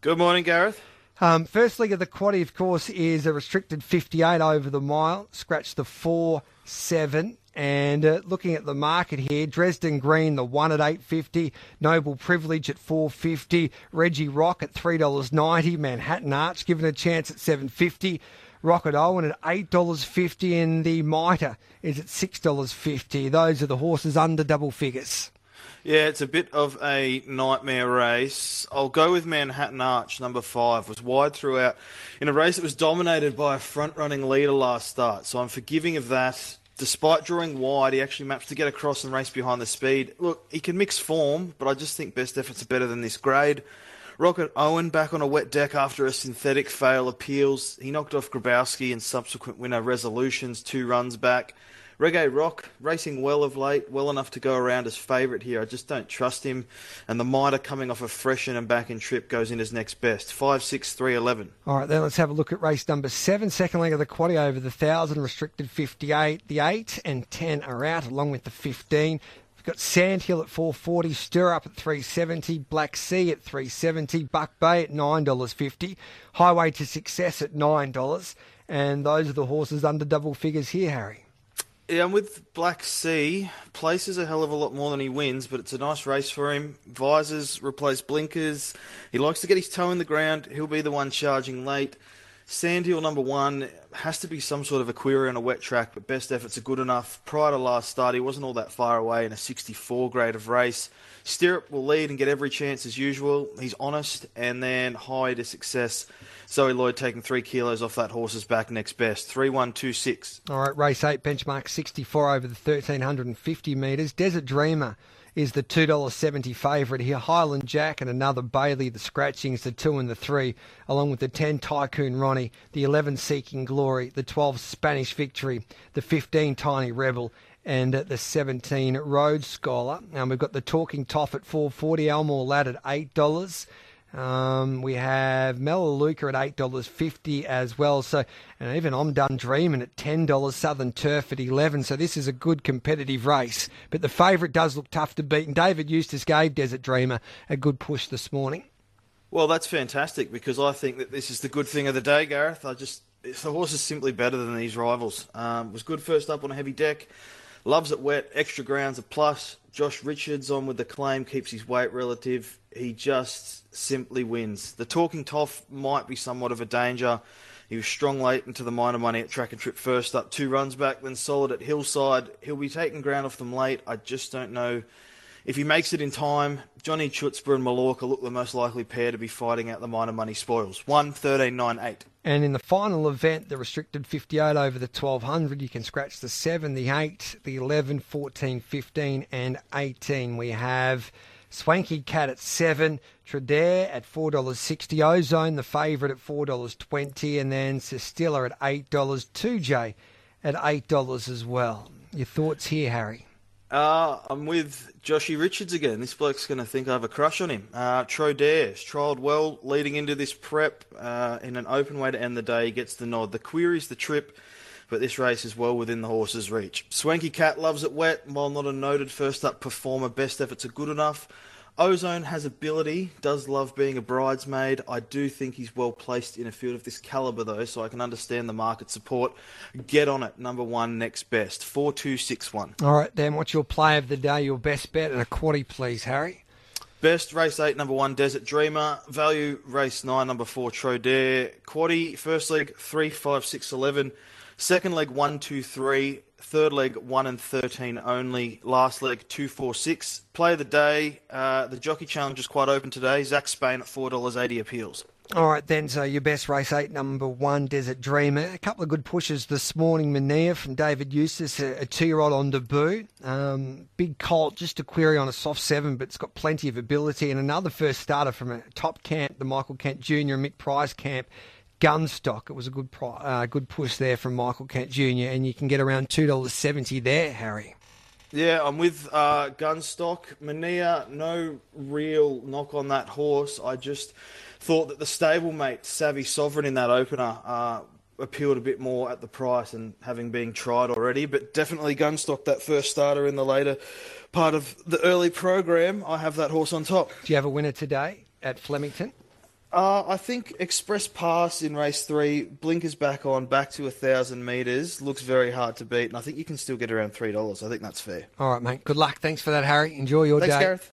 Good morning, Gareth. First leg of the quaddie, of course, is a restricted 58 over the mile. Scratch the 4-7. And looking at the market here, Dresden Green, the 1 at $8.50, Noble Privilege at $4.50, Reggie Rock at $3.90, Manhattan Arch given a chance at $7.50, Rocket Owen at $8.50, and the Mitre is at $6.50. Those are the horses under double figures. Yeah, it's a bit of a nightmare race. I'll go with Manhattan Arch, number 5. Was wide throughout in a race that was dominated by a front-running leader last start, so I'm forgiving of that. Despite drawing wide, he actually managed to get across and race behind the speed. Look, he can mix form, but I just think best efforts are better than this grade. Rocket Owen back on a wet deck after a synthetic fail appeals. He knocked off Grabowski and subsequent winner Resolutions 2 runs back. Reggae Rock, racing well of late, well enough to go around as favourite here. I just don't trust him. And the Mitre coming off a freshen and back in trip goes in as next best. 5, 6, 3, 11. All right, then let's have a look at race number 7. Second leg of the quaddie over the 1,000, restricted 58. The 8 and 10 are out, along with the 15. We've got Sandhill at $4.40, Stirrup at $3.70, Black Sea at $3.70, Buck Bay at $9.50, Highway to Success at $9. And those are the horses under double figures here, Harry. Yeah, I'm with Black Sea. Places a hell of a lot more than he wins, but it's a nice race for him. Visors replace blinkers. He likes to get his toe in the ground. He'll be the one charging late. Sandhill, number 1, has to be some sort of a query on a wet track, but best efforts are good enough. Prior to last start, he wasn't all that far away in a 64 grade of race. Stirrup will lead and get every chance as usual. He's honest. And then High to Success. Zoe Lloyd taking 3 kilos off that horse's back next best. 3-1-2-6. All right, race 8, benchmark 64 over the 1,350 metres. Desert Dreamer is the $2.70 favourite here. Highland Jack and another Bailey, the scratchings, the 2 and the 3, along with the 10 Tycoon Ronnie, the 11 Seeking Glory, the 12 Spanish Victory, the 15 Tiny Rebel, and the 17 Rhodes Scholar. And we've got the Talking Toff at $4.40, Elmore Lad at $8. We have Melaleuca at $8.50 as well. So, and even I'm Done Dreaming at $10, Southern Turf at $11. So this is a good competitive race. But the favourite does look tough to beat. And David Eustace gave Desert Dreamer a good push this morning. Well, that's fantastic because I think that this is the good thing of the day, Gareth. The horse is simply better than these rivals. Was good first up on a heavy deck. Loves it wet. Extra ground's a plus. Josh Richards on with the claim, keeps his weight relative. He just simply wins. The Talking Toff might be somewhat of a danger. He was strong late into the minor money at Track and Trip first up, 2 runs back, then solid at Hillside. He'll be taking ground off them late. I just don't know if he makes it in time. Johnny Chutzpah and Mallorca look the most likely pair to be fighting out the minor money spoils. 1-13-9-8. And in the final event, the restricted 58 over the 1,200, you can scratch the 7, the 8, the 11, 14, 15 and 18. We have Swanky Cat at 7, Tredair at $4.60, Ozone the favourite at $4.20, and then Sestilla at $8, 2J at $8 as well. Your thoughts here, Harry? I'm with Joshy Richards again. This bloke's going to think I have a crush on him. Trodaire's trialled well leading into this prep in an open way to end the day. He gets the nod. The query's the trip, but this race is well within the horse's reach. Swanky Cat loves it wet. While not a noted first-up performer, best efforts are good enough. Ozone has ability, does love being a bridesmaid. I do think he's well placed in a field of this calibre, though, so I can understand the market support. Get on it. Number 1, next best. 4-2-6-1. All right, then, what's your play of the day, your best bet, and a quaddie, please, Harry? Best, race 8, number 1, Desert Dreamer. Value, race 9, number 4, Trodaire. Quaddie, first leg, 3, 5, 6, 11. Second leg, 1, 2, 3. Third leg, 1 and 13 only. Last leg, 2, 4, 6. Play of the day, the Jockey Challenge is quite open today. Zach Spain at $4.80 appeals. All right, then, so your best race 8, number 1, Desert Dreamer. A couple of good pushes this morning. Mania from David Eustace, a 2-year-old on debut. Big Colt, just a query on a soft 7, but it's got plenty of ability. And another first starter from a top camp, the Michael Kent Jr. and Mick Price camp. Gunstock. It was a good push there from Michael Kent Jr. and you can get around $2.70 there, Harry. Yeah, I'm with Gunstock. Mania, no real knock on that horse. I just thought that the stablemate, Savvy Sovereign, in that opener appealed a bit more at the price and having been tried already, but definitely Gunstock, that first starter in the later part of the early program. I have that horse on top. Do you have a winner today at Flemington? I think Express Pass in race 3, blinkers back on, back to 1,000 metres, looks very hard to beat, and I think you can still get around $3. I think that's fair. All right, mate. Good luck. Thanks for that, Harry. Enjoy your Thanks, day. Gareth.